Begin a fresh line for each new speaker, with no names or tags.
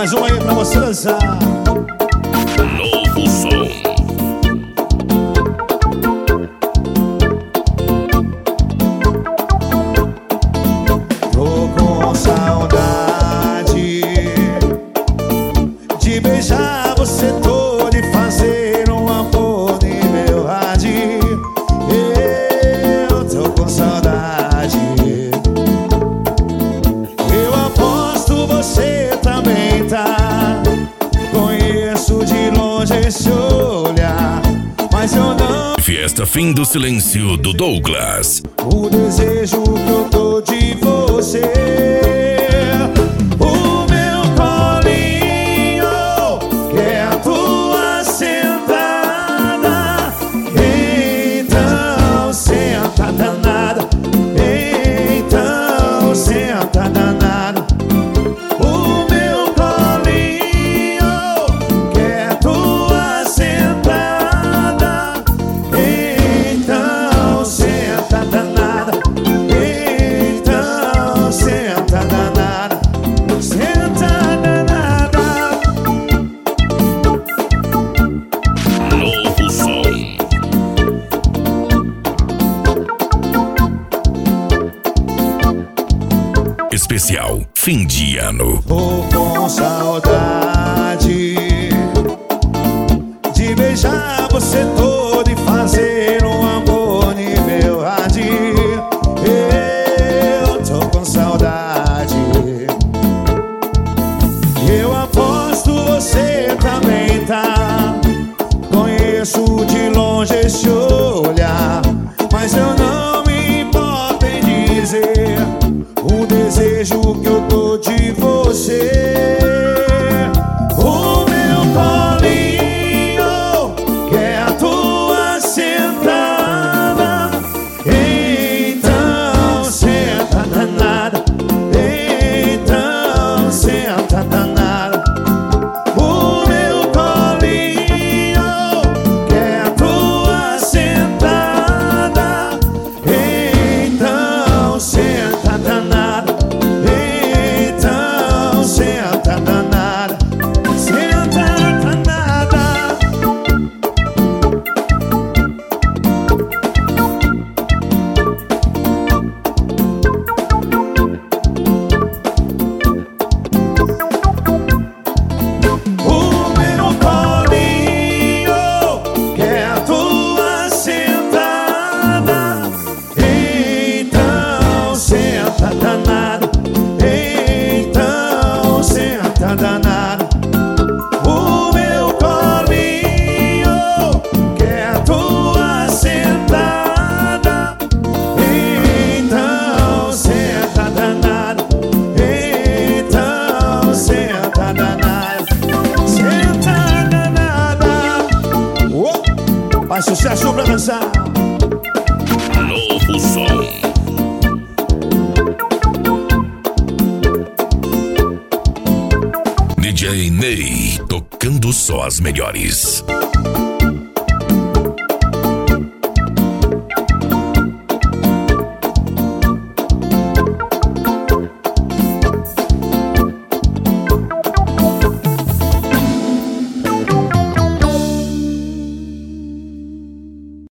Mais uma aí pra você dançar.
Novo som.
Tô com saudade de beijar você todo e fazer um amor em meu rádio. Eu tô com saudade. Eu aposto você também tá. Conheço de longe esse olhar, mas eu não.
Fiesta Fim do Silêncio do Douglas.
O desejo que eu tô de você, o meu colinho, que é a tua sentada. Então senta danada, então senta danada. O meu colinho, que é a tua sentada. Então senta danada, então senta danada, senta danada.
Novo som. Especial Fim de Ano.
Tô com saudade de beijar você todo e fazer um amor em meu rádio. Eu tô com saudade. Eu aposto você também tá. Conheço de longe esse olhar, mas eu não me importo em dizer o desejo que eu tô de você. O meu colinho, que é a tua sentada. Então senta danada, então senta danada. O meu colinho, que é a tua sentada. Então senta danada, então senta danada, senta danada. O meu colinho, que é a tua sentada. Então senta danada, então senta danada. O meu colinho, que é a tua sentada. Então senta danada, então senta danada, senta danada. Faz sucesso pra dançar.
Novo som. DJ Ney tocando só as melhores.